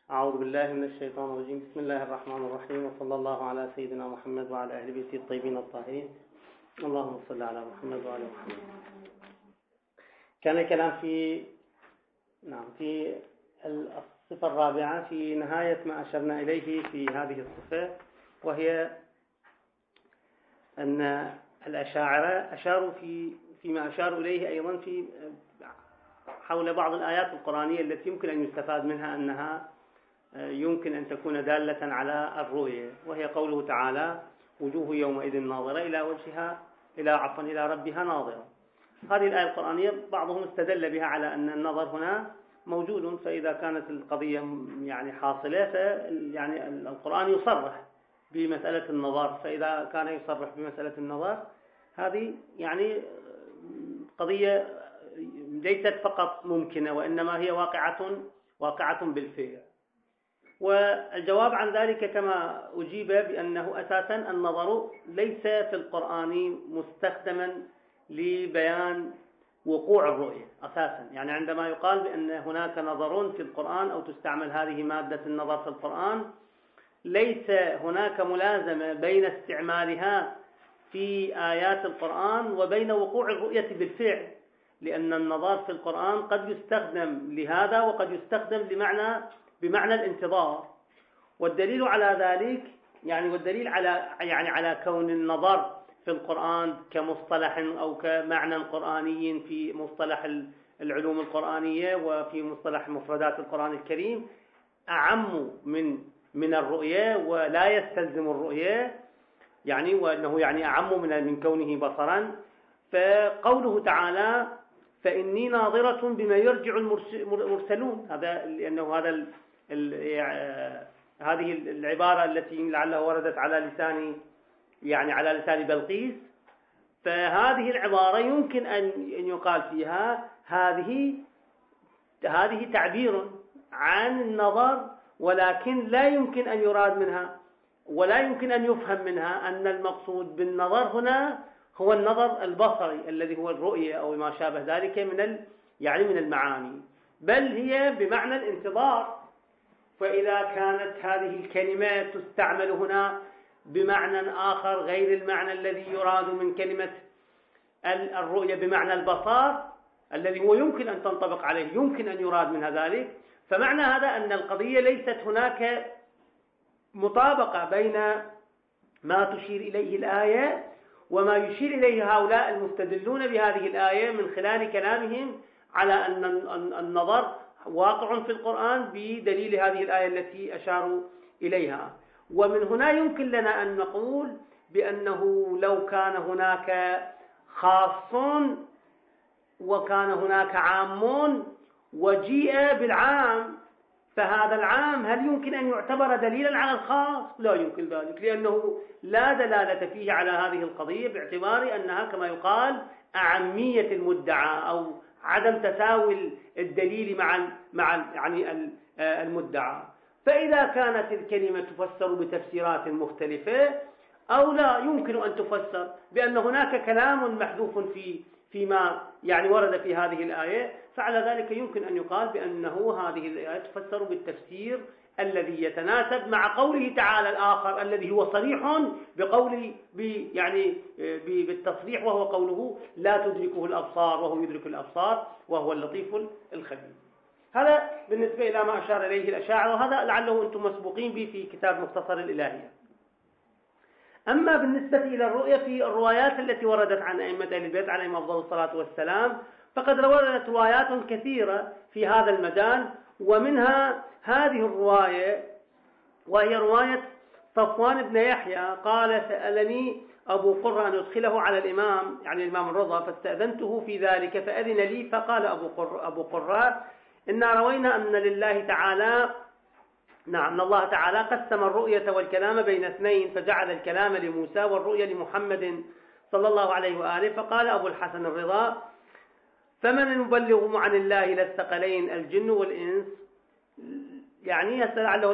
أعوذ بالله من الشيطان الرجيم. بسم الله الرحمن الرحيم، وصلى الله على سيدنا محمد وعلى أهل بيته الطيبين الطاهرين. اللهم صل على محمد وعلى محمد. كان الكلام في الصفة الرابعة في نهاية ما أشرنا إليه في هذه الصفة، وهي أن الأشاعرة أشاروا فيما أشاروا إليه أيضا في حول بعض الآيات القرآنية التي يمكن أن يستفاد منها أنها يمكن أن تكون دالة على الرؤية، وهي قوله تعالى: وجوه يومئذ ناظرة إلى ربها ناظرة. هذه الآية القرآنية بعضهم استدل بها على أن النظر هنا موجود، فإذا كانت القضية حاصلة يعني القرآن يصرح بمسألة النظر، فإذا كان يصرح بمسألة النظر هذه قضية ليست فقط ممكنة، وإنما هي واقعة بالفعل. والجواب عن ذلك كما أجيب بأنه أساسا النظر ليس في القرآن مستخدما لبيان وقوع الرؤية أساسا. يعني عندما يقال بأن هناك نظر في القرآن أو تستعمل هذه مادة النظر في القرآن، ليس هناك ملازمة بين استعمالها في آيات القرآن وبين وقوع الرؤية بالفعل، لأن النظر في القرآن قد يستخدم لهذا وقد يستخدم بمعنى الانتظار. والدليل على ذلك والدليل على كون النظر في القرآن كمصطلح أو كمعنى قرآني في مصطلح العلوم القرآنية وفي مصطلح مفردات القرآن الكريم أعم من الرؤية ولا يستلزم الرؤية، وأنه أعم من كونه بصرا. فقوله تعالى: فإني ناظرة بما يرجع المرسلون، هذا لأنه هذه العبارة التي لعلها وردت على لسان بلقيس، فهذه العبارة يمكن أن يقال فيها هذه تعبير عن النظر، ولكن لا يمكن أن يراد منها ولا يمكن أن يفهم منها أن المقصود بالنظر هنا هو النظر البصري الذي هو الرؤية أو ما شابه ذلك من المعاني، بل هي بمعنى الانتظار. فإذا كانت هذه الكلمة تستعمل هنا بمعنى آخر غير المعنى الذي يراد من كلمة الرؤية بمعنى البصر الذي هو يمكن أن تنطبق عليه، يمكن أن يراد منها ذلك، فمعنى هذا أن القضية ليست هناك مطابقة بين ما تشير إليه الآية وما يشير إليه هؤلاء المستدلون بهذه الآية من خلال كلامهم على أن النظر واقع في القرآن بدليل هذه الآية التي أشاروا إليها. ومن هنا يمكن لنا أن نقول بأنه لو كان هناك خاص وكان هناك عام وجيء بالعام، فهذا العام هل يمكن أن يعتبر دليلا على الخاص؟ لا يمكن ذلك، لأنه لا دلالة فيه على هذه القضية باعتبار أنها كما يقال أعمية المدعى أو عدم تساوي الدليل مع المدعى. فإذا كانت الكلمة تفسر بتفسيرات مختلفة أو لا يمكن أن تفسر بأن هناك كلام محذوف فيما ورد في هذه الآية، فعلى ذلك يمكن أن يقال بأنه هذه الآية تفسر بالتفسير الذي يتناسب مع قوله تعالى الآخر الذي هو صريح بالتصريح، وهو قوله: لا تدركه الأبصار وهو يدرك الأبصار وهو اللطيف الخبير. هذا بالنسبة إلى ما أشار إليه الأشاعرة، وهذا لعله أنتم مسبوقين به في كتاب مختصر الإلهية. أما بالنسبة إلى الرؤية في الروايات التي وردت عن أئمة أهل البيت عليهم أفضل الصلاة والسلام، فقد وردت روايات كثيرة في هذا المجال، ومنها هذه الرواية وهي رواية صفوان بن يحيى قال: سألني أبو قرة أن أدخله على الإمام الرضا، فاستأذنته في ذلك فأذن لي، فقال أبو قرة: إنا روينا أن لله تعالى أن الله تعالى قسم الرؤية والكلام بين اثنين، فجعل الكلام لموسى والرؤية لمحمد صلى الله عليه وآله. فقال أبو الحسن الرضا: فمن المبلغ عن الله إلى الثقلين الجن والإنس؟ لعله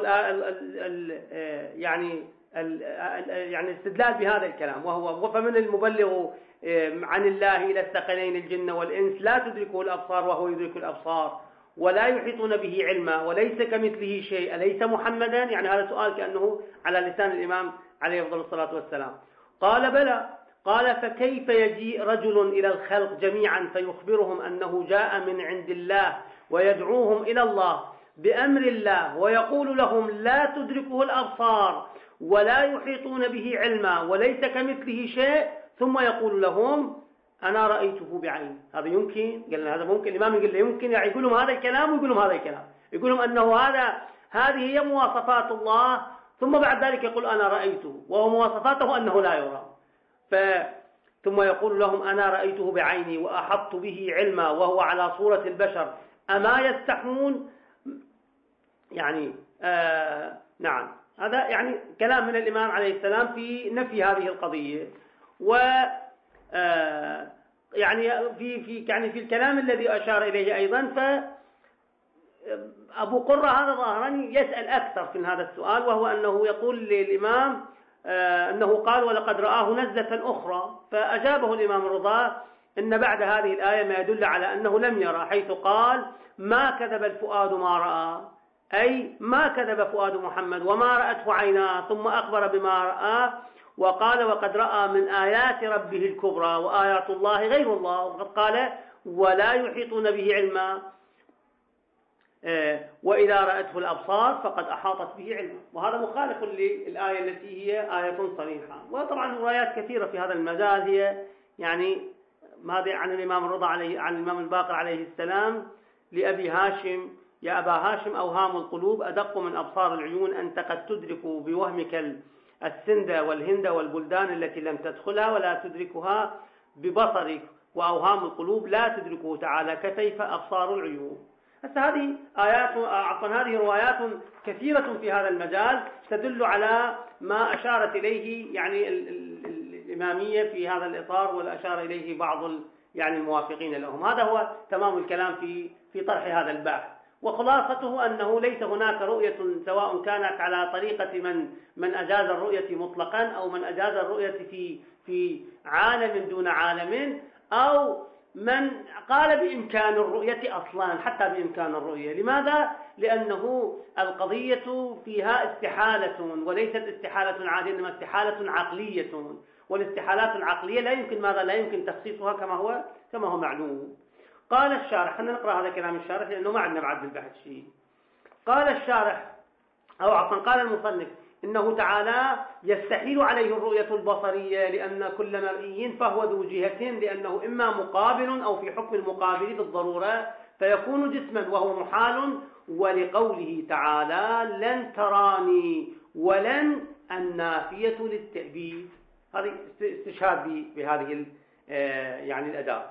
استدلال بهذا الكلام، وهو: فمن المبلغ عن الله إلى الثقلين الجن والإنس لا تدركه الأبصار وهو يدرك الأبصار ولا يحيطون به علما وليس كمثله شيء أليس محمدا؟ يعني هذا سؤال كأنه على لسان الإمام عليه أفضل الصلاة والسلام. قال بلى. قال فكيف يجيء رجل إلى الخلق جميعا فيخبرهم أنه جاء من عند الله ويدعوهم إلى الله بأمر الله ويقول لهم لا تدركه الأبصار ولا يحيطون به علما وليس كمثله شيء، ثم يقول لهم أنا رأيته بعيني؟ هذا يمكن؟ قال هذا ممكن؟ الإمام يقول له يمكن؟ يعني يقول لهم هذا الكلام ويقول لهم هذا الكلام، يقول لهم أنه هذه هي مواصفات الله، ثم بعد ذلك يقول أنا رأيته، وهو مواصفاته أنه لا يرى. ثم يقول لهم أنا رأيته بعيني وأحطت به علما وهو على صورة البشر، أما يستحون؟ يعني نعم، هذا يعني كلام من الإمام عليه السلام في نفي هذه القضية. و يعني في الكلام الذي أشار إليه أيضا، فأبو قرة هذا ظاهرا يسأل أكثر في هذا السؤال، وهو أنه يقول للإمام أنه قال ولقد رآه نزلة أخرى، فأجابه الإمام الرضا إن بعد هذه الآية ما يدل على أنه لم يرى، حيث قال ما كذب الفؤاد ما رأى، أي ما كذب فؤاد محمد وما رأته عيناه، ثم أخبر بما رأى وقال وقد رأى من آيات ربه الكبرى وآيات الله غير الله، وقد قال ولا يحيطون به علما، وإذا رأته الأبصار فقد أحاطت به علما. وهذا مخالف للآية التي هي آية صريحة. وطبعا روايات كثيرة في هذا المجال هي يعني ماذا عن الإمام الرضا عن الإمام الباقر عليه السلام لأبي هاشم يا أبا هاشم أوهام القلوب أدق من أبصار العيون، أنت قد تدرك بوهمك السند والهند والبلدان التي لم تدخلها ولا تدركها ببصرك، وأوهام القلوب لا تدركه تعالى كيف أبصار العيون. هذه هذه روايات كثيرة في هذا المجال تدل على ما أشارت إليه يعني الإمامية في هذا الإطار، وأشار إليه بعض يعني الموافقين لهم. هذا هو تمام الكلام في طرح هذا البحث، وخلاصته أنه ليس هناك رؤية سواء كانت على طريقة من أجاز الرؤية مطلقا أو من أجاز الرؤية في عالم دون عالم، أو من قال بإمكان الرؤية أصلا، حتى بإمكان الرؤية. لماذا؟ لأنه القضية فيها استحالة، وليست استحالة عادية إنما استحالة عقلية، والاستحالات العقلية لا يمكن تخصيصها كما هو معلوم. قال الشارح، خلينا نقرأ هذا كلام الشارح لأنه ما عندنا بعد البحث شيء. قال الشارح أو عفوا قال المصنف إنه تعالى يستحيل عليه الرؤية البصرية لأن كل مرئي فهو ذو جهة، لأنه إما مقابل أو في حكم المقابل بالضرورة فيكون جسما وهو محال، ولقوله تعالى لن تراني ولن النافية للتأبيد. هذه استشهاد بهذه يعني الأداة،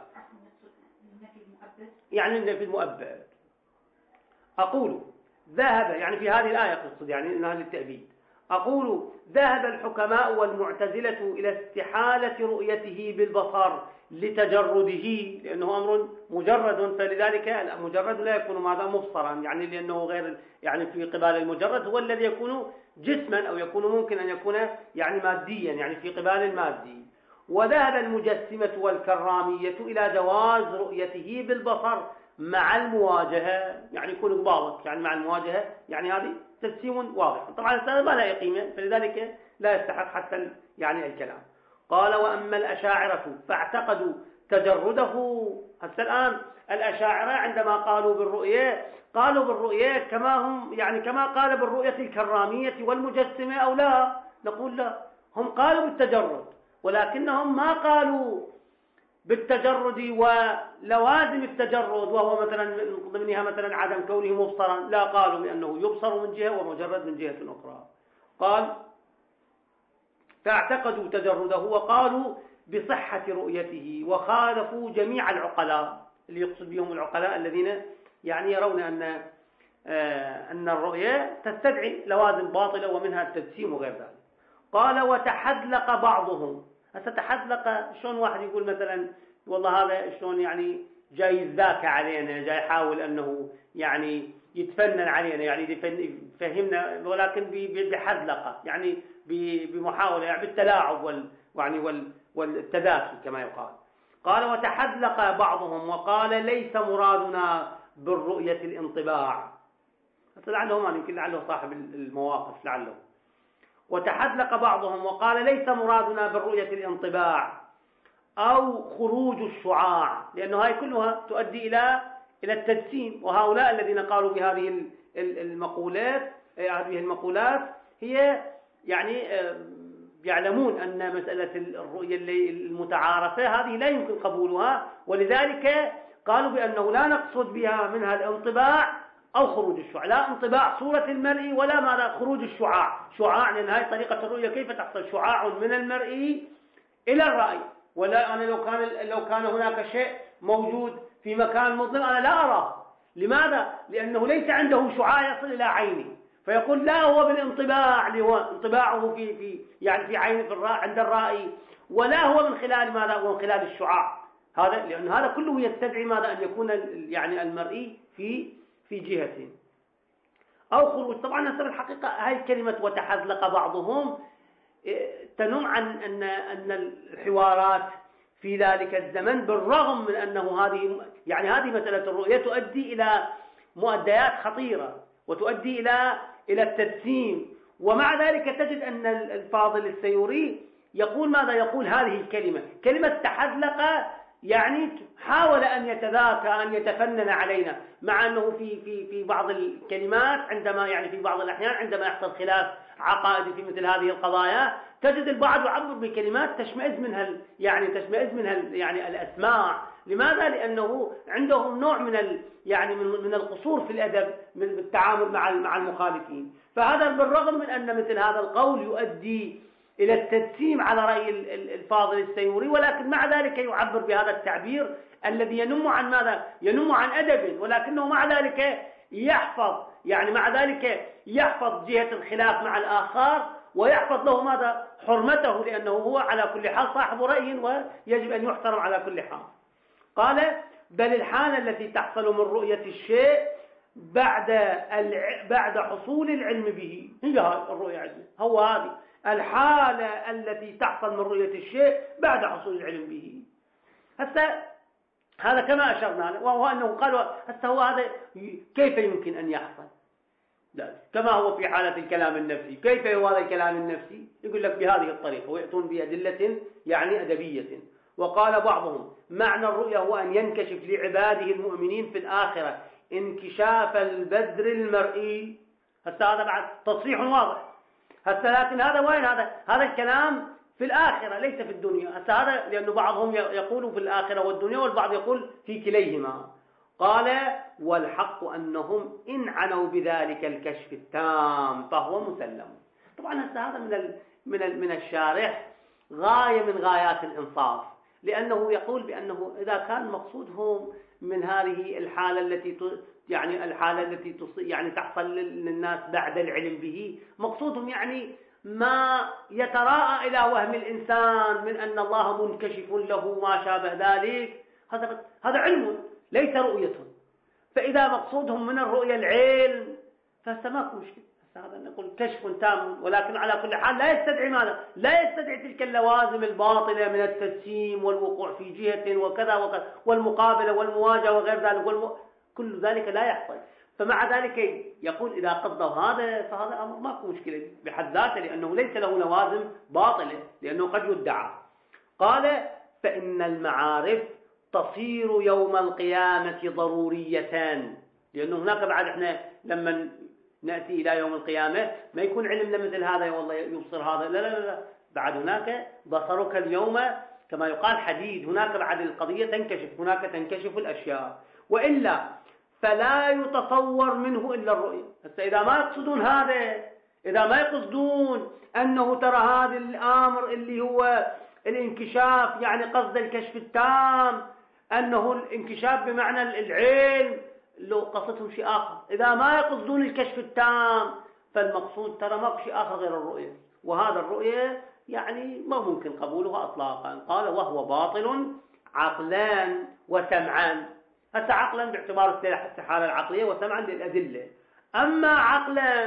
يعني النفي المؤبد. أقول ذهب يعني في هذه الآية قصد يعني إنها للتأبيد. أقول ذهب الحكماء والمعتزلة إلى استحالة رؤيته بالبصر لتجرده، لأنه أمر مجرد، فلذلك المجرد لا يكون ماذا مبصرا، يعني لأنه غير يعني في قبال المجرد هو الذي يكون جسما أو يكون ممكن أن يكون يعني ماديا، يعني في قبال المادي. وذهب المجسمة والكرامية إلى جواز رؤيته بالبصر مع المواجهة، يعني يكون قبالك يعني مع المواجهة، يعني هذه تجسيم واضح. طبعا هذا ما لا قيمة، فلذلك لا يستحق حتى يعني الكلام. قال وأما الأشاعرة فاعتقدوا تجرده. حتى الآن الأشاعرة عندما قالوا بالرؤية كما هم يعني كما قال بالرؤية الكرامية والمجسمة أو لا؟ نقول لا، هم قالوا بالتجرد، ولكنهم ما قالوا بالتجرد ولوازم التجرد، وهو مثلا من ضمنها مثلا عدم كونه مبصرا، لا، قالوا بأنه يبصر من جهة ومجرد من جهة أخرى. قال فاعتقدوا تجرده وقالوا بصحة رؤيته، وخالفوا جميع العقلاء، اللي يقصد بهم العقلاء الذين يعني يرون أن الرؤية تستدعي لوازم باطلة ومنها التجسيم وغير ذلك. قال وتحدلق بعضهم. تحدلق شلون واحد يقول مثلا والله هذا شلون يعني جاي يذاكى علينا، جاي يحاول أنه يعني يتفنن علينا، يعني يفهمنا، ولكن بحدلقة يعني بمحاولة يعني بالتلاعب والتذاكي كما يقال. قال وتحدلق بعضهم وقال ليس مرادنا بالرؤية الانطباع. لعله يمكن لعله صاحب المواقف لعله. وتحدلق بعضهم وقال ليس مرادنا بالرؤية الانطباع أو خروج الشعاع، لأنه هاي كلها تؤدي إلى التجسيم. وهؤلاء الذين قالوا بهذه المقولات هي يعني يعلمون أن مسألة الرؤية المتعارفة هذه لا يمكن قبولها، ولذلك قالوا بأنه لا نقصد بها منها الانطباع أو خروج الشعاع، لا انطباع صورة المرئي ولا ماذا خروج الشعاع. شعاع لأن هذه طريقة الرؤية كيف تحصل؟ شعاع من المرئي إلى الرأي. ولا أنا لو كان هناك شيء موجود في مكان مظلم أنا لا أراه. لماذا؟ لأنه ليس عنده شعاع يصل إلى عيني، فيقول لا هو بالانطباع اللي هو انطباعه في عين عند الرائي، ولا هو من خلال ماذا؟ هو من خلال الشعاع. هذا لأن هذا كله يستدعي ماذا؟ أن يكون يعني المرئي في جهة أو خروج. طبعا هذه الحقيقة هاي الكلمة وتحذلق بعضهم تنم عن أن الحوارات في ذلك الزمن بالرغم من أنه هذه مسألة الرؤية تؤدي إلى مؤديات خطيرة وتؤدي إلى التجسيم، ومع ذلك تجد أن الفاضل السيوري يقول ماذا؟ يقول هذه الكلمة كلمة تحذلق، يعني حاول أن يتذاكى أن يتفنن علينا، مع أنه في بعض الكلمات عندما في بعض الأحيان عندما يحصل خلاف عقائدي في مثل هذه القضايا تجد البعض يعبر بكلمات تشمئز منها الأسماع. لماذا؟ لأنه عندهم نوع من القصور في الأدب بالتعامل مع المخالفين. فهذا بالرغم من أن مثل هذا القول يؤدي إلى التجسيم على رأي الفاضل السيوري، ولكن مع ذلك يعبر بهذا التعبير الذي ينم عن ماذا؟ ينم عن أدب، ولكنه مع ذلك يحفظ جهة الخلاف مع الآخر ويحفظ له ماذا؟ حرمته، لأنه هو على كل حال صاحب رأي ويجب أن يحترم على كل حال. قال بل الحالة التي تحصل من رؤية الشيء بعد حصول العلم به هي الرؤية عندنا، هو هذه الحالة التي تحصل من رؤية الشيء بعد حصول العلم به. هذا كما أشرنا له، وهو أنه قال هو هذا كيف يمكن أن يحصل؟ لا، كما هو في حالة الكلام النفسي. كيف هو هذا الكلام النفسي؟ يقول لك بهذه الطريقة، ويأتون بأدلة أدبية. وقال بعضهم معنى الرؤيا هو أن ينكشف لعباده المؤمنين في الآخرة انكشاف البدر المرئي. هذا بعد تصريح واضح. لكن هذا وين؟ هذا الكلام في الآخرة ليس في الدنيا. هذا لأن بعضهم يقول في الآخرة والدنيا، والبعض يقول في كليهما. قال والحق أنهم إن عنوا بذلك الكشف التام فهو مسلم. طبعا هذا من الشارح غاية من غايات الإنصاف، لأنه يقول بأنه إذا كان مقصودهم من هذه الحالة التي تحصل للناس بعد العلم به، مقصودهم ما يتراءى إلى وهم الإنسان من أن الله منكشف له ما شابه ذلك، هذا علم ليس رؤية. فإذا مقصودهم من الرؤية العلم فسماك مشكلة. هذا نقول كشف تام، ولكن على كل حال لا يستدعي ماذا؟ لا يستدعي تلك اللوازم الباطلة من التجسيم والوقوع في جهة وكذا والمقابلة والمواجهة وغير ذلك، كل ذلك لا يحصل. فمع ذلك يقول إذا قضوا هذا فهذا أمر ماكو مشكلة بحد ذاته، لأنه ليس له لوازم باطلة، لأنه قد يدعى. قال فإن المعارف تصير يوم القيامة ضرورية، لأنه هناك بعد إحنا لما نأتي إلى يوم القيامة ما يكون علمنا مثل هذا والله يبصر هذا، لا لا لا، بعد هناك بصرك اليوم كما يقال حديد، هناك بعد القضية تنكشف، هناك تنكشف الأشياء، وإلا فلا يتصور منه إلا الرؤية. إذا ما يقصدون هذا، إذا ما يقصدون أنه ترى هذا الأمر اللي هو الانكشاف قصد الكشف التام، أنه الانكشاف بمعنى العلم، لو قصدهم شيء آخر. إذا ما يقصدون الكشف التام فالمقصود ترى ما شيء آخر غير الرؤية، وهذا الرؤية ما ممكن قبولها أطلاقا. قال وهو باطل عقلان وسمعان. عقلا باعتبار الحالة العقلية، وسمعا للأدلة. أما عقلا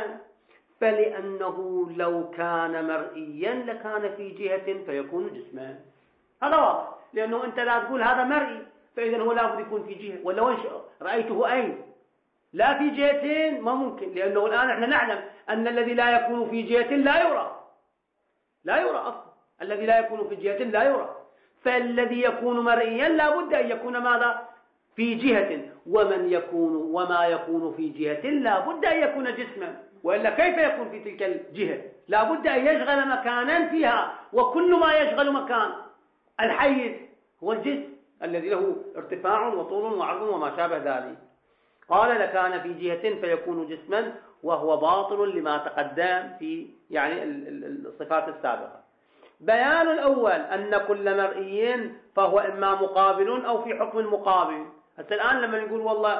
فلأنه لو كان مرئيا لكان في جهة فيكون جسما. هذا واضح، لأنه أنت لا تقول هذا مرئي فإذا هو لابد يكون في جهة. ولو رأيته أين لا في جهتين ما ممكن، لأنه الآن احنا نعلم أن الذي لا يكون في جهة لا يرى، لا يرى أصلا، الذي لا يكون في جهة لا يرى. فالذي يكون مرئيا لا بد أن يكون ماذا؟ في جهة. وما يكون في جهة لا بد أن يكون جسما، وإلا كيف يكون في تلك الجهة؟ لا بد أن يشغل مكانا فيها، وكل ما يشغل مكان الحيز هو الجسم الذي له ارتفاع وطول وعرض وما شابه ذلك. قال لكان في جهة فيكون جسما، وهو باطل لما تقدم في يعني الصفات السابقة. بيان الأول أن كل مرئي فهو إما مقابل أو في حكم المقابل. حتى الآن لما نقول والله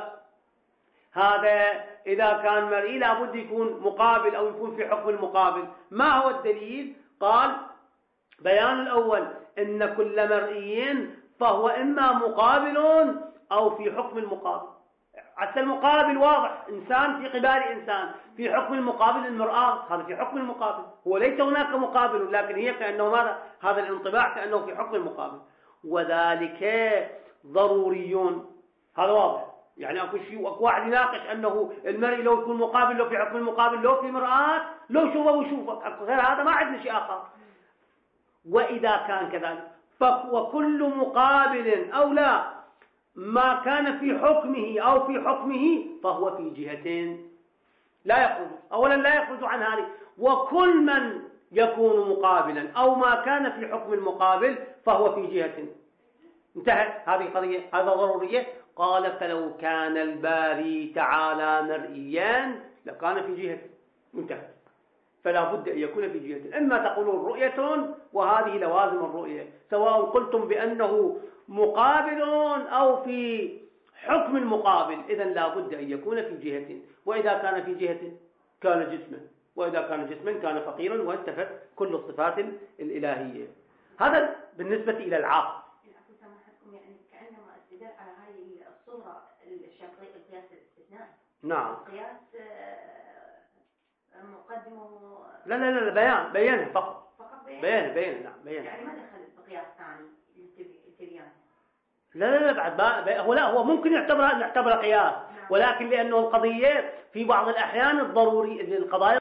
هذا إذا كان مرئي لابد يكون مقابل أو يكون في حكم المقابل، ما هو الدليل؟ قال بيان الأول أن كل مرئي فهو إما مقابل أو في حكم المقابل. حتى المقابل واضح، إنسان في قبال إنسان، في حكم المقابل المرآة، هذا في حكم المقابل، هو ليس هناك مقابل، لكن هي كأنه ماذا؟ هذا الانطباع كأنه في حكم المقابل. وذلك ضروريون، هذا واضح. يعني أكو واحد يناقش أنه المرء لو يكون مقابل لو في حكم المقابل لو في مرآة لو شوفه وشوفه، غير هذا ما عندنا شيء آخر. وإذا كان كذلك وكل مقابل أو لا ما كان في حكمه أو في حكمه فهو في جهتين لا يخرج. أولا لا يخرج عن هذه. وكل من يكون مقابلا أو ما كان في حكم المقابل فهو في جهة. انتهت هذه قضية، هذا ضرورية. قال فلو كان الباري تعالى مرئيا لكان في جهة. انتهت. فلا بد أن يكون في جهة. إما تقولون رؤية وهذه لوازم الرؤية، سواء قلتم بأنه مقابل أو في حكم المقابل، إذن لا بد أن يكون في جهة. وإذا كان في جهة كان جسما، وإذا كان جسما كان فقيرا، وانتفت كل الصفات الإلهية. هذا بالنسبة إلى العقل. يعني كأنما استدلال على هذه الصورة الشرطية القياس الاستثناء. نعم. القياس مقدمه. لا بيانه فقط. بيانه نعم بيانه. يعني ما دخل بقياس ثاني التبيان. لا بعد هو ممكن نعتبر قياس، ولكن لأنه القضية في بعض الأحيان الضروري القضايا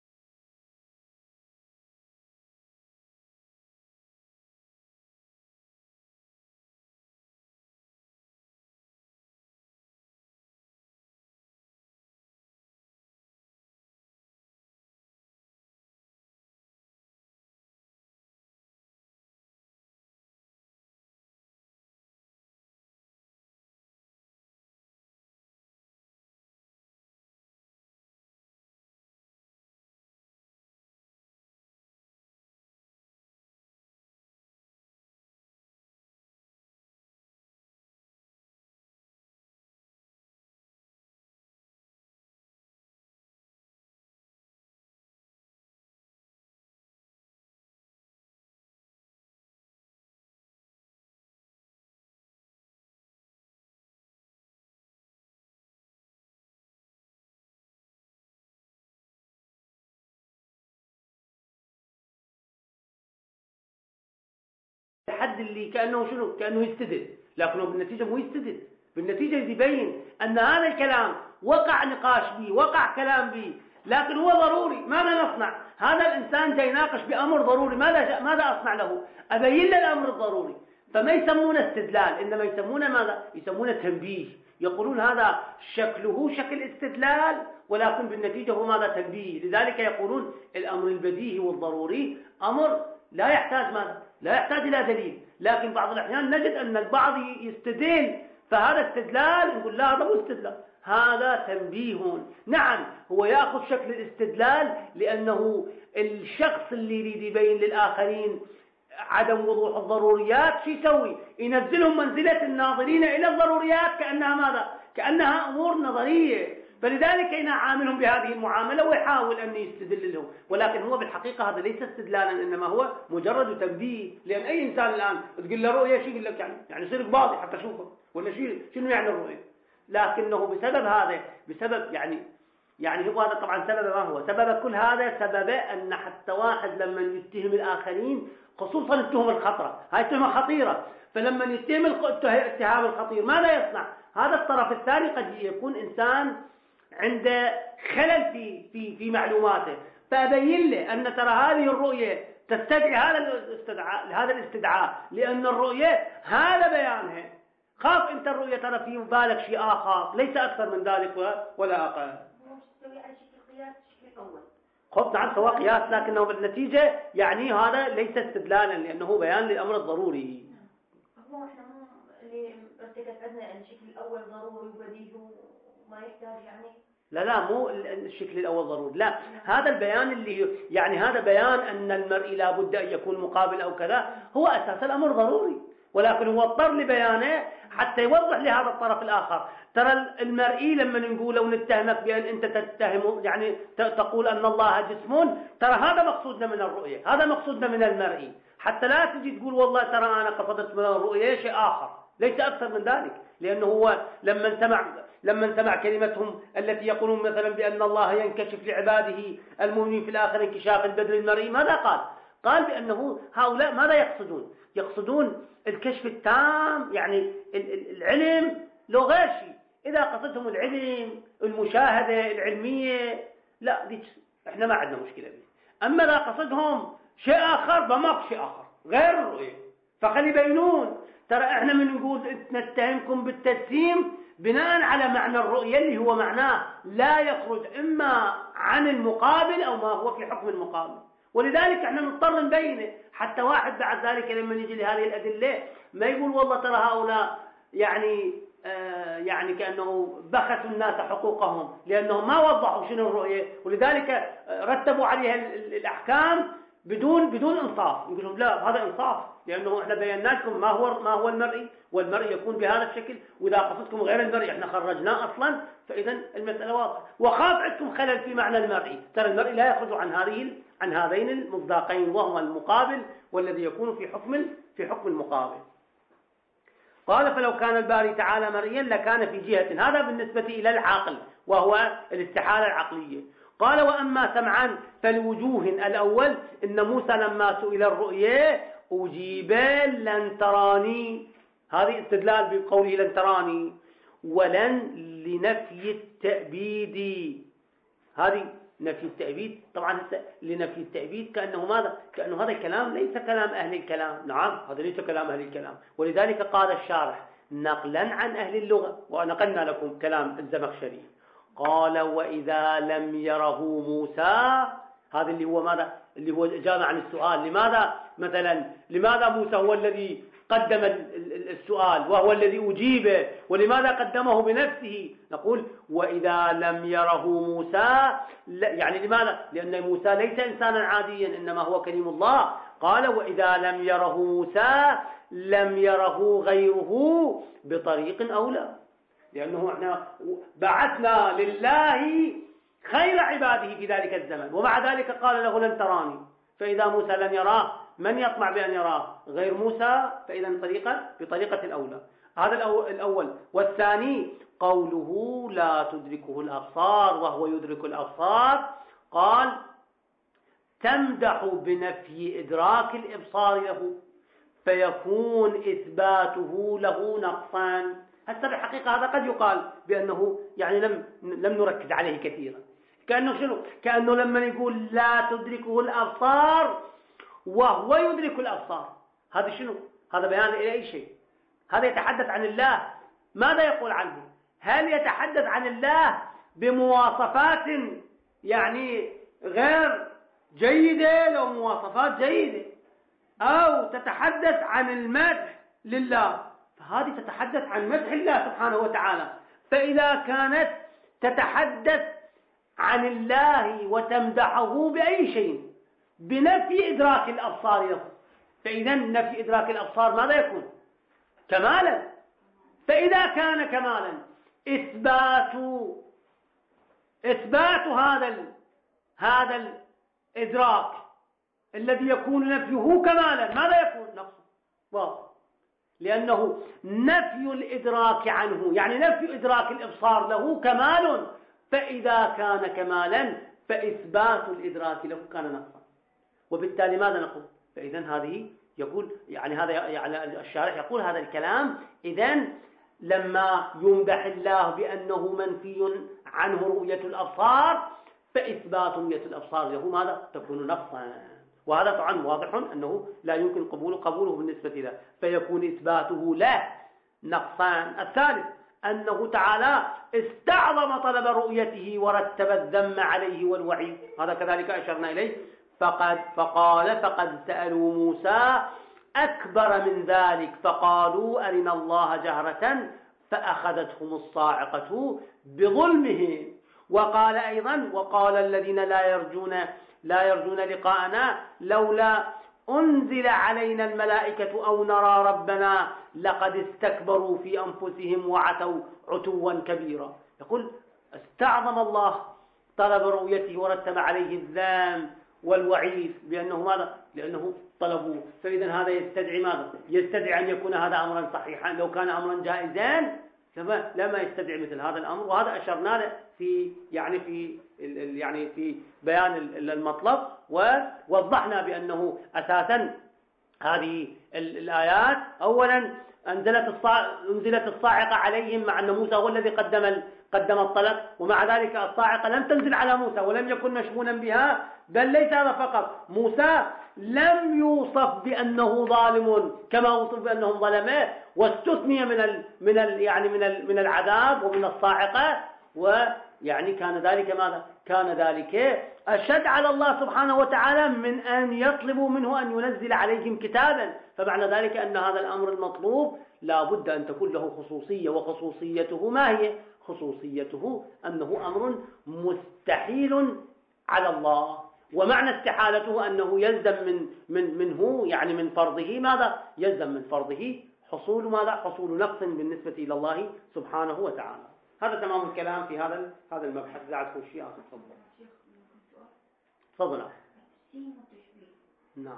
الحد اللي كأنه شنو؟ كأنه يستدل، لكنه بالنتيجة مو يستدل، بالنتيجة يبين أن هذا الكلام وقع نقاش به، وقع كلام به، لكن هو ضروري. ماذا نصنع؟ هذا الإنسان جاي يناقش بأمر ضروري، ماذا أصنع له؟ أبين له الأمر الضروري. فما يسمونه استدلال، إنما يسمونه ماذا؟ يسمونه تنبيه. يقولون هذا شكله شكل استدلال، ولكن بالنتيجة هو ماذا؟ تنبيه. لذلك يقولون الأمر البديهي والضروري أمر لا يحتاج ماذا؟ لا يحتاج إلى دليل. لكن بعض الأحيان نجد أن البعض يستدل، فهذا استدلال نقول لا هذا مو استدلال، هذا تنبيه. نعم هو يأخذ شكل الاستدلال، لأنه الشخص اللي يريد يبين للآخرين عدم وضوح الضروريات شو يسوي؟ ينزلهم منزلة الناظرين إلى الضروريات كأنها ماذا؟ كأنها أمور نظرية. فلذلك يعاملهم بهذه المعاملة ويحاول أن يستدل لهم، ولكن هو بالحقيقة هذا ليس استدلالا، إنما هو مجرد تنبيه. لأن أي إنسان الآن تقول له رؤية شو يقول لك؟ يعني صير باضي حتى أشوفه، ولا شنو يعني الرؤية؟ لكنه بسبب هذا، بسبب يعني هو هذا طبعا سبب ما هو سبب كل هذا، سبب أن حتى واحد لما يتهم الآخرين، خصوصا التهم الخطرة، هاي تهمة خطيرة، فلما يتم الاتهام الخطير ماذا يصنع؟ هذا الطرف الثاني قد يكون إنسان عنده خلل في معلوماته، فأبين له أن ترى هذه الرؤية تستدعي هذا الاستدعاء، لأن الرؤية هذا بيانها. خاف أنت الرؤية ترى في بالك شيء آخر ليس أكثر من ذلك ولا أقل. مش تسوي على شكل قياس شكل أول. خب نعم سواء قياس، لكنه بالنتيجة يعني هذا ليس استدلالا لأنه بيان للأمر الضروري. هو احنا مو اللي ارتكت عندنا الشكل الأول ضروري وبديهي وما يحتاج يعني. لا مو الشكل الأول ضروري، لا هذا البيان اللي يعني هذا بيان أن المرء لا بد أن يكون مقابل أو كذا هو أساس الأمر ضروري، ولكن هو اضطر لبيانه حتى يوضح لهذا الطرف الآخر. ترى المرئي لما نقول لو نتهمك بأن أنت تتهم يعني تقول أن الله جسم، ترى هذا مقصودنا من الرؤية، هذا مقصودنا من المرئي، حتى لا تجي تقول والله ترى أنا قصدت من الرؤية شيء آخر ليس أكثر من ذلك. لأنه هو لما سمع كلمتهم التي يقولون مثلا بأن الله ينكشف لعباده المؤمنين في الآخر انكشاف البدر المرئي، ماذا قال؟ قال بأنه هؤلاء ماذا يقصدون؟ يقصدون الكشف التام، يعني العلم لو غير شيء. إذا قصدهم العلم المشاهدة العلمية لا دي احنا ما عندنا مشكلة به. أما إذا قصدهم شيء آخر فما شيء آخر غير الرؤية، فخلي يبينون ترى احنا من نقول نتهمكم بالتجسيم بناء على معنى الرؤية اللي هو معناه لا يخرج إما عن المقابل أو ما هو في حكم المقابل، ولذلك احنا نضطر نبينه حتى واحد بعد ذلك لما يجي لهذه الأدلة ما يقول والله ترى هؤلاء يعني كأنه بخسوا الناس حقوقهم لأنهم ما وضحوا شنو الرؤية، ولذلك رتبوا عليها الأحكام بدون إنصاف. يقول لهم لا هذا إنصاف، لأنه احنا بينا لكم ما هو المرئي، والمرئي يكون بهذا الشكل، وإذا قصدتم غير المرئي احنا خرجناه أصلا، فإذا المسألة واضحة. وخاف عندكم خلل في معنى المرئي، ترى المرئي لا يخرج عن هذين المصداقين، وهما المقابل والذي يكون في حكم المقابل. قال فلو كان الباري تعالى مرئيا لكان في جهة، هذا بالنسبة إلى العقل وهو الاستحالة العقلية. قال وأما سمعا فالوجوه الأول إن موسى لما سئل الرؤيا أجيب لن تراني، هذه استدلال بقوله لن تراني، ولن لنفي التأبيد، هذه نفي التأبيد. طبعا لنفي التأبيد كأنه ماذا؟ كأنه هذا الكلام ليس كلام أهل الكلام، نعم هذا ليس كلام أهل الكلام، ولذلك قال الشارح نقلا عن أهل اللغة، ونقلنا لكم كلام الزمخشري. قال وإذا لم يره موسى، هذا اللي هو ماذا؟ اللي هو الإجابة عن السؤال. لماذا مثلا لماذا موسى هو الذي قدم السؤال وهو الذي أجيبه، ولماذا قدمه بنفسه؟ نقول وإذا لم يره موسى، يعني لماذا؟ لأن موسى ليس إنسانا عاديا إنما هو كليم الله. قال وإذا لم يره موسى لم يره غيره بطريق أولى، لأنه احنا بعثنا لله خير عباده في ذلك الزمن، ومع ذلك قال له لن تراني. فإذا موسى لم يراه من يطمع بأن يراه غير موسى؟ فإذا بطريقة الأولى. هذا الأول. والثاني قوله لا تدركه الأبصار وهو يدرك الأبصار، قال تمدح بنفي إدراك الإبصار له فيكون إثباته له نقصان. هسه بالحقيقة هذا قد يقال بأنه يعني لم نركز عليه كثيرا، كأنه شنو؟ كأنه لما يقول لا تدركه الأبصار وهو يدرك الأبصار، هذا شنو؟ هذا بيان إلى أي شيء؟ هذا يتحدث عن الله، ماذا يقول عنه؟ هل يتحدث عن الله بمواصفات يعني غير جيدة لو مواصفات جيدة، أو تتحدث عن المدح لله؟ فهذه تتحدث عن مدح الله سبحانه وتعالى. فإذا كانت تتحدث عن الله وتمدحه بأي شيء؟ بنفي إدراك الأبصار له، فإذا نفي إدراك الأبصار ماذا يكون؟ كمالا. فإذا كان كمالا إثبات هذا الإدراك الذي يكون نفيه كمالا ماذا يكون؟ نقص واضح، لأنه نفي الإدراك عنه يعني نفي إدراك الإبصار له كمال، فإذا كان كمالا فإثبات الإدراك له كان نقصا، وبالتالي ماذا نقول؟ فإذا هذه يقول يعني هذا يعني الشارح يقول هذا الكلام إذن لما يمدح الله بأنه منفي عنه رؤية الأبصار فإثبات رؤية الأبصار له ماذا؟ تكون نقصا، وهذا طبعا واضح أنه لا يمكن قبوله بالنسبة له، فيكون إثباته له نقصان. الثالث أنه تعالى استعظم طلب رؤيته ورتب الذم عليه والوعيد، هذا كذلك أشرنا إليه. فقد سألوا موسى أكبر من ذلك فقالوا أرنا الله جهرة فأخذتهم الصاعقة بظلمهم. وقال أيضا وقال الذين لا يرجون لقاءنا لولا أنزل علينا الملائكة أو نرى ربنا لقد استكبروا في أنفسهم وعتوا عتوا كبيرا. يقول استعظم الله طلب رؤيته ورتب عليه الذم والوعيد بأنه ماذا؟ لأنه طلبوا. فإذا هذا يستدعي ماذا؟ يستدعي أن يكون هذا أمرا صحيحا. لو كان أمرا جائزا لما يستدعي مثل هذا الأمر. وهذا أشرنا له في بيان المطلب، ووضحنا بأنه أساسا هذه الآيات أولا أنزلت الصاعقة عليهم، مع أن موسى هو الذي قدم الطلب، ومع ذلك الصاعقة لم تنزل على موسى ولم يكن مشمولا بها. بل ليس هذا فقط، موسى لم يوصف بأنه ظالم كما وصف بأنهم ظلمه، واستثني من العذاب ومن الصاعقة. ويعني كان ذلك ماذا؟ كان ذلك أشد على الله سبحانه وتعالى من أن يطلبوا منه أن ينزل عليهم كتابا. فمعنى ذلك أن هذا الأمر المطلوب لا بد أن تكون له خصوصية، وخصوصيته ما هي؟ خصوصيته أنه أمر مستحيل على الله، ومعنى استحالته أنه يلزم منه يعني من فرضه ماذا؟ يلزم من فرضه حصول ماذا؟ حصول نقص بالنسبة إلى الله سبحانه وتعالى. هذا تمام الكلام في هذا المبحث. إذا عندكم شيء آخر تفضل. تفضل. التسليم والتشبيه. نعم.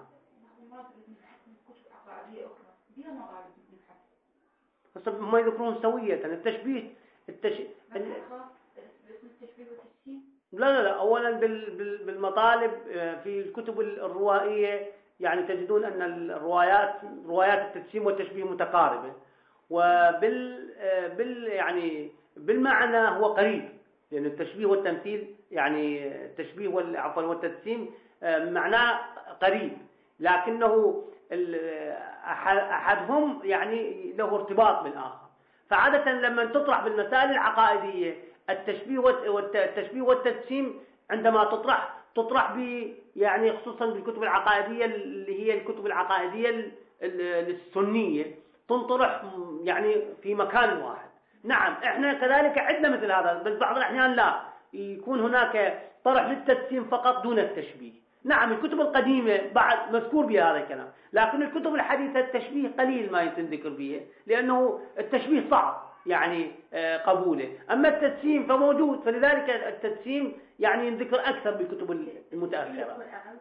بس هم يذكرون سوية التشبيه لا أولا بالمطالب في الكتب الروائية يعني تجدون أن روايات التجسيم والتشبيه متقاربة، يعني بالمعنى هو قريب، لأن التشبيه والتمثيل يعني التشبيه والتجسيم معناه قريب، لكنه أحدهم يعني له ارتباط بالآخر. فعادة لما تطرح بالمسائل العقائدية التشبيه والتجسيم عندما تطرح يعني خصوصا بالكتب العقائدية اللي هي الكتب العقائدية السنية تنطرح يعني في مكان واحد. نعم احنا كذلك عندنا مثل هذا، بس بعض الأحيان لا يكون هناك طرح للتجسيم فقط دون التشبيه. نعم الكتب القديمة بعد مذكور بها هذا الكلام، لكن الكتب الحديثة التشبيه قليل ما يتذكر به، لأنه التشبيه صعب يعني قبوله. أما التجسيم فموجود، فلذلك التجسيم يعني ينذكر أكثر بالكتب المتأخرة.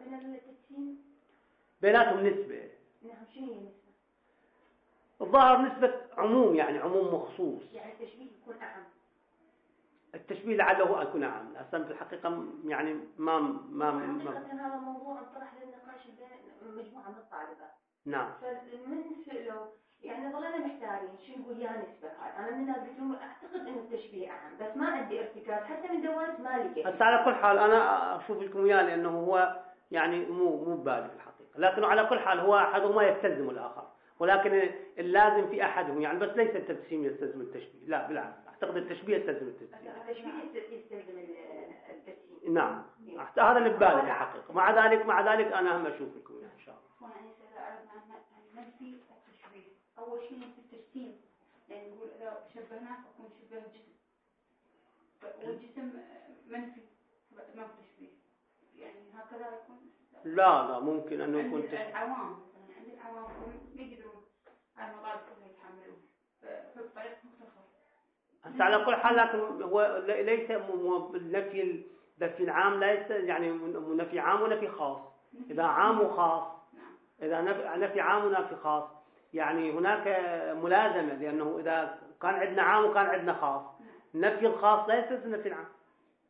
بيناتهم نسبة. نعم شو هي النسبة؟ الظاهر نسبة عموم، يعني عموم مخصوص. يعني التشبيه يكون أعم. التشبيه لعله أكون أعم، أصلا في الحقيقة يعني ما حقيقة هذا الموضوع انطرح للنقاش بين مجموعة من الطالبات. نعم. فمن سئلوا يعني ظلنا محتارين شو نقول يا نسبة هاي. أنا من الناس قلت لهم أعتقد إن التشبيه أعم، بس ما عندي ارتكاز حتى من دوائر مالكي. بس على كل حال أنا أشوف لكم إياه لأنه هو يعني مو بالغ في الحقيقة، لكنه على كل حال هو أحدهما يستلزم الآخر، ولكن اللازم في أحدهم يعني، بس ليس التجسيم يستلزم التشبيه، لا بالعكس أعتقد التشبيه يستلزم التجسيم. التشبيه يستلزم التجسيم. نعم هذا اللي ببالي الحقيقة. مع ذلك أنا هم أشوف لكم إن شاء الله. يعني سأعرض نفي التشبيه. أول شيء نفي التجسيم، يعني نقول إذا شبهناه فكون شبه الجسم، والجسم منفي ما هو تشبيه، يعني هكذا يكون. لا ممكن أنه يكون تشبيه. العوام عند العوام ما يقدرون على المطالب كلها يتحملون بطريقة مختصرة. على كل حال لكن هو ليس النفي العام ليس يعني نفي عام ونفي خاص. إذا عام وخاص، إذا نفي عام ونفي خاص يعني هناك ملازمة، لأنه إذا كان عندنا عام وكان عندنا خاص، النفي الخاص لا يستلزم النفي العام.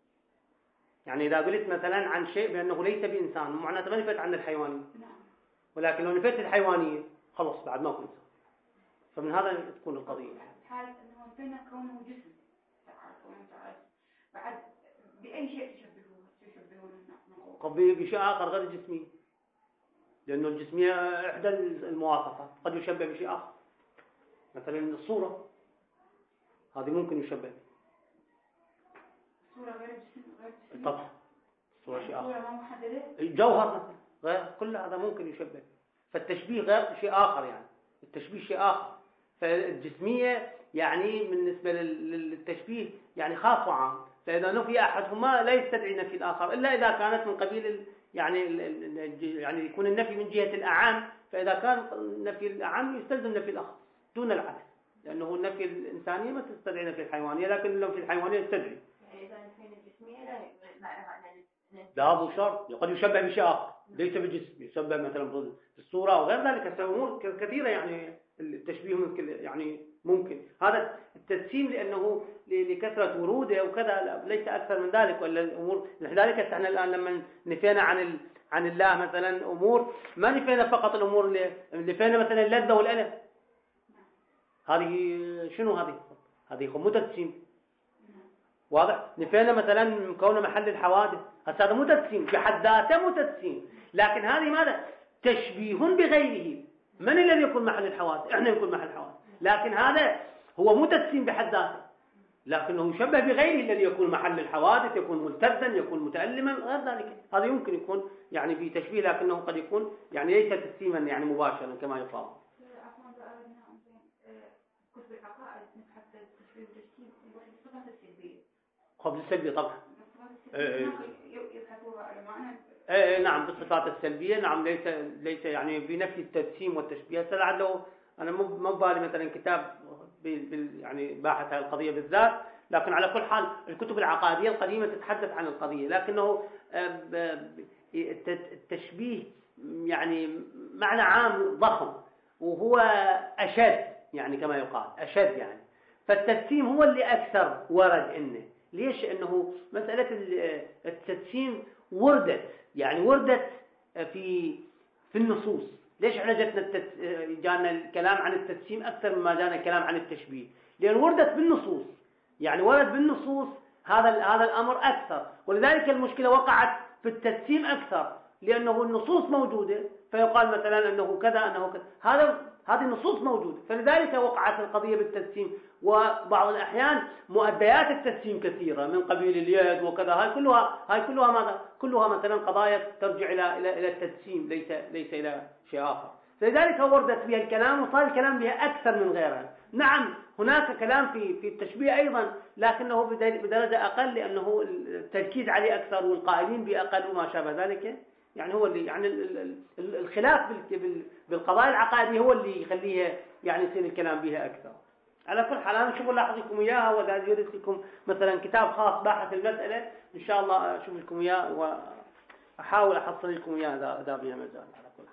يعني إذا قلت مثلا عن شيء بأنه ليس بإنسان معناته ما نفيت عن الحيواني، ولكن لو نفيت الحيوانية خلص بعد ما كنت. فمن هذا تكون القضية. حالة أنه نفينا كونه جسم تعالى بعد بأي شيء تشبهونه؟ بشيء آخر غير الجسمي، لأنه الجسمية إحدى المواصفات، قد يشبه بشيء آخر. مثلا الصورة هذه ممكن يشبه. الصورة غير الجسم. طبعا الصورة شيء آخر. الصورة ما محددة. الجوهر مثلا غير، كل هذا ممكن يشبه. فالتشبيه غير شيء آخر، يعني التشبيه شيء آخر. فالجسمية يعني بالنسبة للتشبيه يعني خاص وعام، فإذا نفي أحدهما لا يستدعي نفي الآخر إلا إذا كانت من قبيل يعني يكون النفي من جهة الأعم، فإذا كان نفي الأعم يستلزم نفي الآخر دون العكس، لأنه النفي الإنسانية ما تستدعي نفي الحيوانية، لكن لو في الحيوانية يستدعي. إذا نفينا الجسمية لا معناها لا مو شرط، قد يشبه بشيء آخر ليس بالجسم، يشبه مثلا بالصورة أو غير ذلك. أمور كثيرة يعني التشبيه يعني ممكن. هذا التجسيم لأنه لكثرة وروده وكذا، ليس أكثر من ذلك. ولا الأمور لذلك احنا الآن لما نفينا عن الله مثلا أمور، ما نفينا فقط الأمور اللي نفينا مثلا اللذة والألم. هذه شنو هذه مو تجسيم واضح. نفينا مثلا كونه محل الحوادث، هذا مو تجسيم بحد ذاته، مو تجسيم، لكن هذه ماذا؟ تشبيه بغيره. من الذي يكون محل الحوادث؟ احنا نكون محل الحوادث، لكن هذا هو مو تجسيم بحد ذاته، لكنه يشبه بغيره الذي يكون محل الحوادث، يكون ملتزا، يكون متألما، غير ذلك. هذا يمكن يكون يعني في تشبيه، لكنه قد يكون يعني ليس تجسيما يعني مباشرا كما يقال. كتب العقائد نبحث التشبيه والتجسيم والصفات السلبية قبل السلبية طبعا. يبحثوها على معنى. نعم بالصفات السلبية، نعم ليس يعني بنفي التجسيم والتشبيه. لعله أنا مو بالي مثلا كتاب يعني باحث عن القضية بالذات، لكن على كل حال الكتب العقائدية القديمة تتحدث عن القضية، لكنه التشبيه يعني معنى عام ضخم، وهو أشد يعني كما يقال أشد يعني. فالتجسيم هو اللي أكثر ورد إنه ليش؟ إنه مسألة التجسيم وردت في النصوص. ليش احنا جانا الكلام عن التجسيم أكثر مما جانا الكلام عن التشبيه؟ لأن وردت بالنصوص، يعني ورد بالنصوص هذا الأمر أكثر، ولذلك المشكلة وقعت في التجسيم أكثر، لأنه النصوص موجودة فيقال مثلا أنه كذا أنه كذا، هذه النصوص موجودة، فلذلك وقعت القضية بالتجسيم. وبعض الأحيان مؤديات التجسيم كثيرة من قبيل اليد وكذا، هاي كلها ماذا؟ كلها مثلا قضايا ترجع إلى التجسيم، ليس إلى شيء آخر. فلذلك وردت بها الكلام وصار الكلام بها أكثر من غيرها. نعم هناك كلام في التشبيه أيضا، لكنه بدرجة أقل، لأنه التركيز عليه أكثر والقائلين به أقل وما شابه ذلك. يعني هو اللي يعني الخلاف بالقضايا العقائدية هو اللي يخليها يعني يصير الكلام بها أكثر. على كل حال أنا شوف ألاحظ لكم إياها، وإذا يريد لكم مثلا كتاب خاص باحث المسألة إن شاء الله أشوف لكم إياه وأحاول أحصل لكم إياه إذا بها مجال. على كل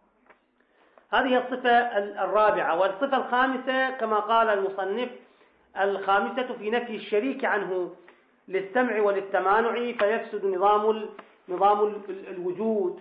حال هذه الصفة الرابعة. والصفة الخامسة كما قال المصنف، الخامسة في نفي الشريك عنه للسمع وللتمانع، فيفسد نظام الوجود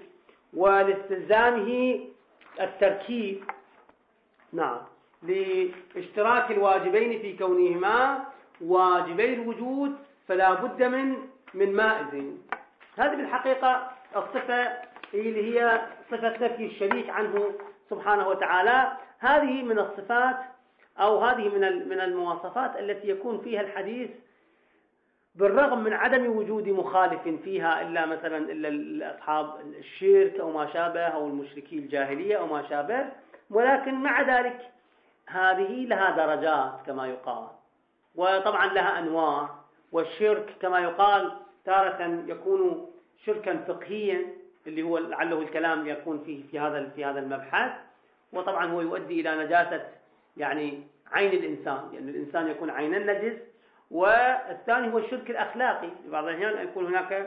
ولاستلزامه التركيب. نعم لاشتراك الواجبين في كونهما واجبي الوجود، فلا بد من مائز. هذه بالحقيقة الصفة اللي هي صفة نفي الشريك عنه سبحانه وتعالى. هذه من الصفات أو هذه من المواصفات التي يكون فيها الحديث بالرغم من عدم وجود مخالف فيها إلا مثلا أصحاب الشرك أو ما شابه أو المشركي الجاهلية أو ما شابه، ولكن مع ذلك هذه لها درجات كما يقال، وطبعا لها أنواع. والشرك كما يقال تارة يكون شركا فقهيا اللي هو لعله الكلام يكون فيه في هذا المبحث، وطبعا هو يؤدي إلى نجاسة يعني عين الإنسان، لأن يعني الإنسان يكون عينا نجس. والثاني هو الشرك الأخلاقي، بعض الأحيان يكون هناك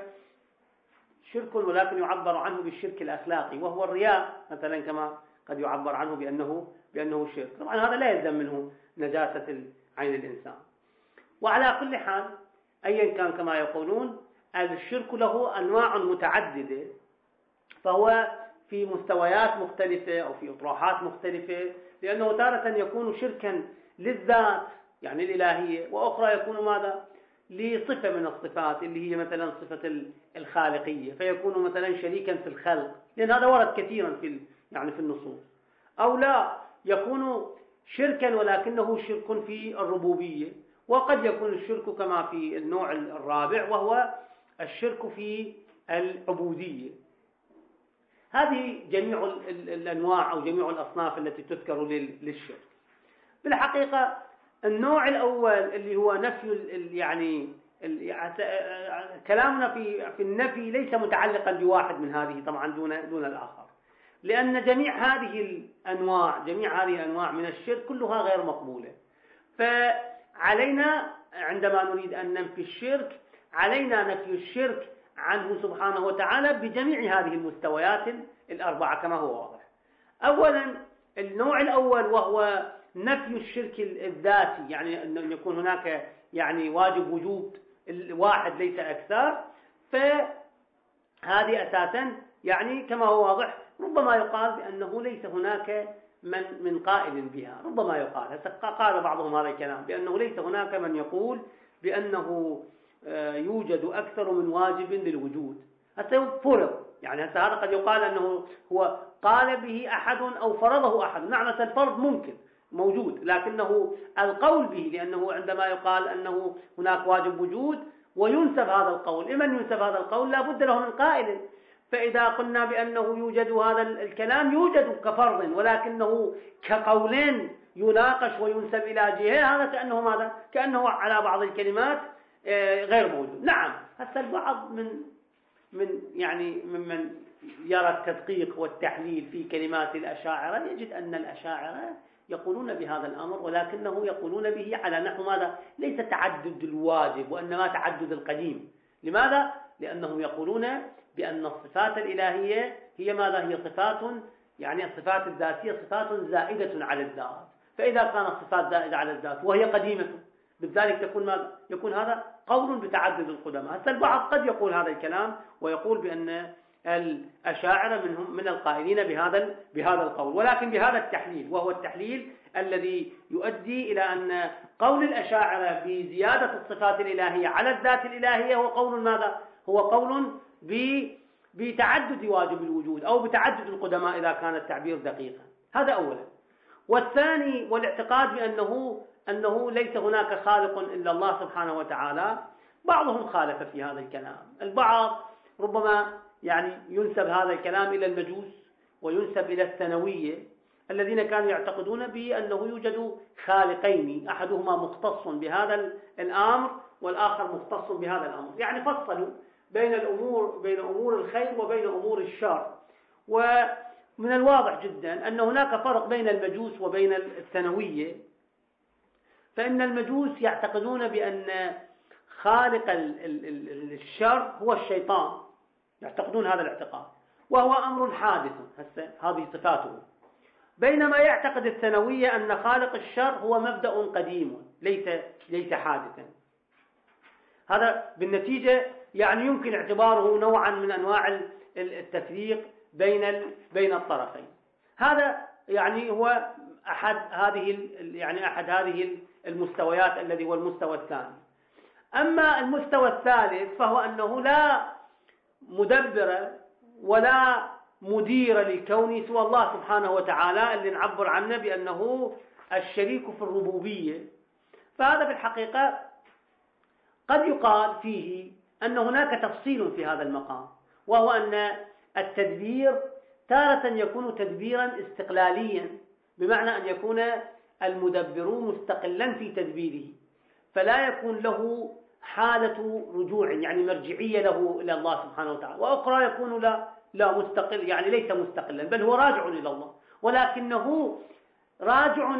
شرك ولكن يعبر عنه بالشرك الأخلاقي، وهو الرياء مثلا كما قد يعبر عنه بأنه شرك. طبعا هذا لا يلزم منه نجاسة عين الإنسان. وعلى كل حال أيا كان كما يقولون الشرك له أنواع متعددة، فهو في مستويات مختلفة أو في أطروحات مختلفة، لأنه تارة يكون شركا للذات يعني الإلهية، وأخرى يكون ماذا؟ لصفة من الصفات اللي هي مثلا صفة الخالقية، فيكون مثلا شريكا في الخلق، لأن هذا ورد كثيرا في النصوص. أو لا يكون شركا ولكنه شرك في الربوبية، وقد يكون الشرك كما في النوع الرابع وهو الشرك في العبودية. هذه جميع الأنواع أو جميع الأصناف التي تذكر للشرك. بالحقيقة النوع الأول اللي هو نفي كلامنا في النفي ليس متعلقا بواحد من هذه طبعا دون الآخر، لأن جميع هذه الأنواع من الشرك كلها غير مقبولة. فعلينا عندما نريد أن ننفي الشرك علينا نفي الشرك عنه سبحانه وتعالى بجميع هذه المستويات الأربعة كما هو واضح. أولا النوع الأول وهو نفي الشرك الذاتي، يعني أن يكون هناك واجب وجود واحد ليس أكثر، فهذه أساسا كما هو واضح ربما يقال بأنه ليس هناك من قائل بها، ربما يقال قال بعضهم هذا الكلام بأنه ليس هناك من يقول بأنه يوجد أكثر من واجب للوجود. هذا فرض، هذا قد يقال أنه هو قال به أحد أو فرضه أحد، معنى الفرض ممكن موجود، لكنه القول به، لأنه عندما يقال أنه هناك واجب وجود وينسب هذا القول، لمن ينسب هذا القول لا بد له من قائل. فإذا قلنا بأنه يوجد هذا الكلام يوجد كفرض، ولكنه كقولين يناقش وينسب إلى جهة، هذا كأنه ماذا؟ كأنه على بعض الكلمات غير موجود. نعم، هذا البعض ممن يرى التدقيق والتحليل في كلمات الأشاعرة يجد أن الأشاعرة يقولون بهذا الأمر، ولكنه يقولون به على نحو ماذا؟ ليس تعدد الواجب وإنما تعدد القديم. لماذا؟ لأنهم يقولون بأن الصفات الإلهية هي ماذا؟ هي صفات الصفات الذاتية صفات زائدة على الذات، فإذا كانت الصفات زائدة على الذات وهي قديمة بالذلك تكون ماذا؟ يكون هذا قول بتعدد القدماء. هذا البعض قد يقول هذا الكلام ويقول بأن الأشاعرة من القائلين بهذا القول، ولكن بهذا التحليل، وهو التحليل الذي يؤدي إلى أن قول الأشاعرة بزيادة الصفات الإلهية على الذات الإلهية هو قول ماذا؟ هو قول بتعدد واجب الوجود أو بتعدد القدماء إذا كان التعبير دقيقا. هذا أولا. والثاني والاعتقاد أنه ليس هناك خالق إلا الله سبحانه وتعالى. بعضهم خالف في هذا الكلام، البعض ربما ينسب هذا الكلام إلى المجوس وينسب إلى الثانوية الذين كانوا يعتقدون بأنه يوجد خالقين، أحدهما مختص بهذا الأمر والآخر مختص بهذا الأمر، فصلوا بين أمور الخير وبين أمور الشر. ومن الواضح جدا أن هناك فرق بين المجوس وبين الثانوية، فإن المجوس يعتقدون بأن خالق الشر هو الشيطان، يعتقدون هذا الاعتقاد وهو أمر حادث، هذه صفاته. بينما يعتقد الثانوية أن خالق الشر هو مبدأ قديم ليس حادثا. هذا بالنتيجة يمكن اعتباره نوعا من أنواع التفريق بين الطرفين. هذا هو أحد هذه المستويات الذي هو المستوى الثاني. أما المستوى الثالث فهو أنه لا مدبر ولا مدير للكون سوى الله سبحانه وتعالى، اللي نعبر عنه بأنه الشريك في الربوبية. فهذا في الحقيقة قد يقال فيه أن هناك تفصيل في هذا المقام، وهو أن التدبير تارة يكون تدبيرا استقلاليا، بمعنى أن يكون المدبر مستقلا في تدبيره، فلا يكون له حالة رجوع مرجعية له إلى الله سبحانه وتعالى، وأخرى يكون لا مستقل ليس مستقلا، بل هو راجع إلى الله، ولكنه راجع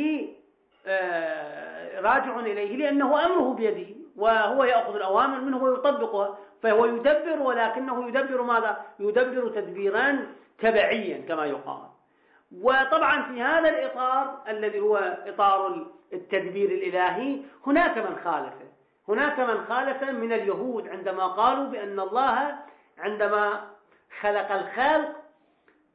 إليه لأنه أمره بيده، وهو يأخذ الأوامر منه ويطبقها، فهو يدبر، ولكنه يدبر ماذا؟ يدبر تدبيرا تبعيا كما يقال. وطبعا في هذا الإطار الذي هو إطار التدبير الإلهي هناك من خالف من اليهود عندما قالوا بأن الله عندما خلق الخلق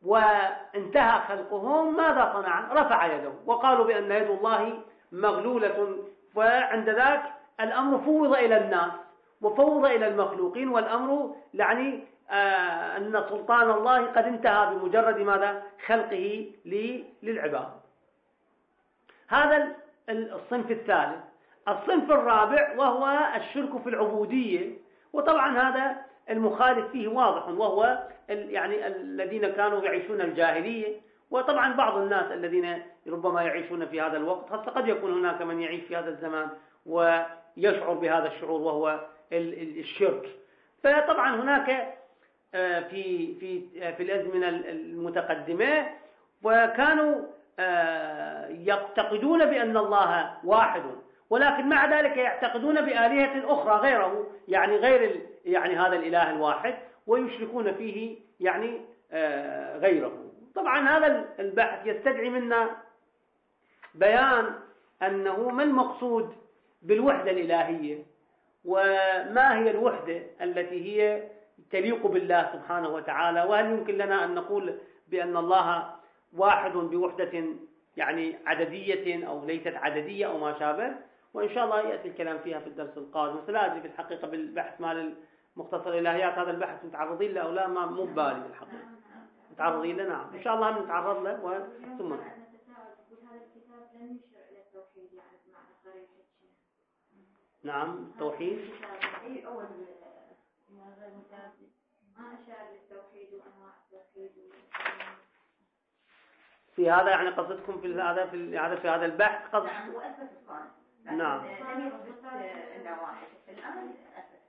وانتهى خلقهم ماذا صنع؟ رفع يده وقالوا بأن يد الله مغلولة. فعند ذاك الأمر فوض إلى الناس وفوض إلى المخلوقين، والأمر يعني أن سلطان الله قد انتهى بمجرد ماذا؟ خلقه للعباد. هذا الصنف الثالث. الصنف الرابع وهو الشرك في العبودية، وطبعا هذا المخالف فيه واضح، وهو يعني الذين كانوا يعيشون الجاهلية، وطبعا بعض الناس الذين ربما يعيشون في هذا الوقت، حتى قد يكون هناك من يعيش في هذا الزمان ويشعر بهذا الشعور وهو الشرك. فطبعا هناك في الأزمنة المتقدمة وكانوا يعتقدون بأن الله واحد، ولكن مع ذلك يعتقدون بآلهة أخرى غيره، يعني غير يعني هذا الإله الواحد، ويشركون فيه يعني غيره. طبعا هذا البحث يستدعي منا بيان أنه ما المقصود بالوحدة الإلهية، وما هي الوحدة التي هي تليق بالله سبحانه وتعالى، وهل يمكن لنا أن نقول بأن الله واحد بوحدة يعني عددية أو ليست عددية أو ما شابه. وإن شاء الله يأتي الكلام فيها في الدرس القادم. لا أدري في الحقيقة بالبحث مال مختصر الإلهيات هذا البحث متعرضين له أو لا، ما مو ببالي بالحقيقة. متعرضين له؟ نعم إن شاء الله نتعرض له ثم نعم التوحيد. أي أول غير متعدد ما أشار للتوحيد وأنواع التوحيد في هذا يعني قصدكم في هذا البحث قصد؟ نعم وأسس الصانع. نعم. لم يثبت أنه واحد الآن أسس.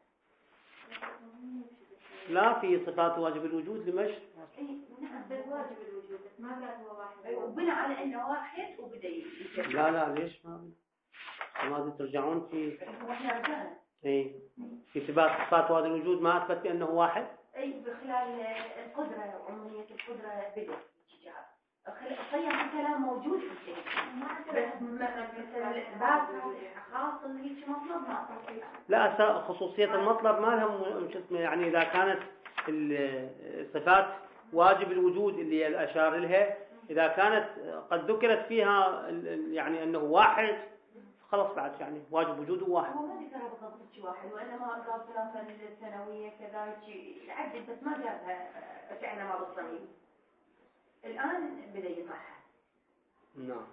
لا في صفات واجب الوجود لمشي. نعم واجب الوجود بس ما قال هو واحد. وبنى على أنه واحد وبدأ يجرب. لا ليش ما ترجعون في واحنا رجعنا. إيه في صفات واجب الوجود ما أثبت بأنه واحد. أي بخلال القدرة وعمومية القدرة بدأ يجرب. صيغ الكلام موجود في الشيء بس مثلا الإثبات خاص اللي هيك مطلب ما لا خصوصية المطلب ما لهم شو اسمه، يعني إذا كانت الصفات واجب الوجود اللي أشار لها إذا كانت قد ذكرت فيها يعني أنه واحد خلاص بعد يعني واجب وجوده واحد. هو ما ذكر بالضبط شيء واحد وإنما قال ثلاثة الثانوية كذا شيء عدد بس ما قالها فعلا ما بالصميم. الآن بدأ يطرحها. نعم.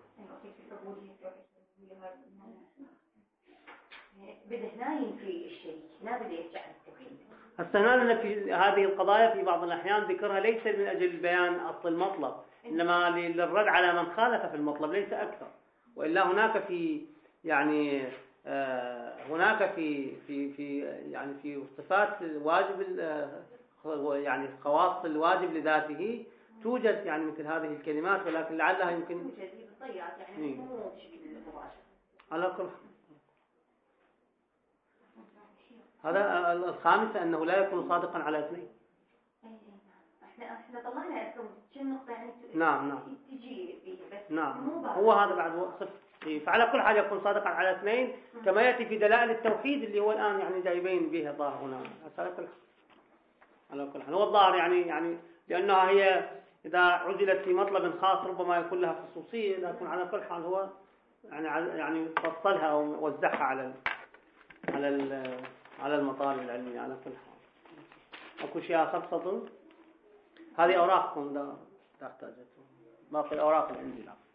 بدأ هنا ينفي الشيء، لا بدأ يرجع للتوحيد. هنا في هذه القضايا في بعض الأحيان ذكرها ليس من أجل بيان أصل المطلب، إنما للرد على من خالف في المطلب ليس أكثر. وإلا هناك في يعني هناك في يعني في صفات الواجب يعني خواص الواجب لذاته توجد يعني مثل هذه الكلمات، ولكن لعلها يمكن توجد بالطيات يعني مو بشكل مباشر. على كل هذا الخامس أنه لا يكون صادقا على اثنين. احنا طلعنا شو النقطة يعني نعم تجي فيه بس نعم هو هذا بعد وصف. فعلى كل حال يكون صادقا على اثنين كما يأتي في دلائل التوحيد اللي هو الآن يعني جايبين به الظاهر هنا. على كل حال هو الظاهر يعني لأنها هي إذا عزلت في مطلب خاص ربما يكون لها خصوصية، لكن على كل حال هو يعني فصلها ووزعها على المطالب العلمية. على كل حال أكو شيء آخر تفضل. هذه أوراقكم ده تحتاجها باقي الأوراق اللي عندي.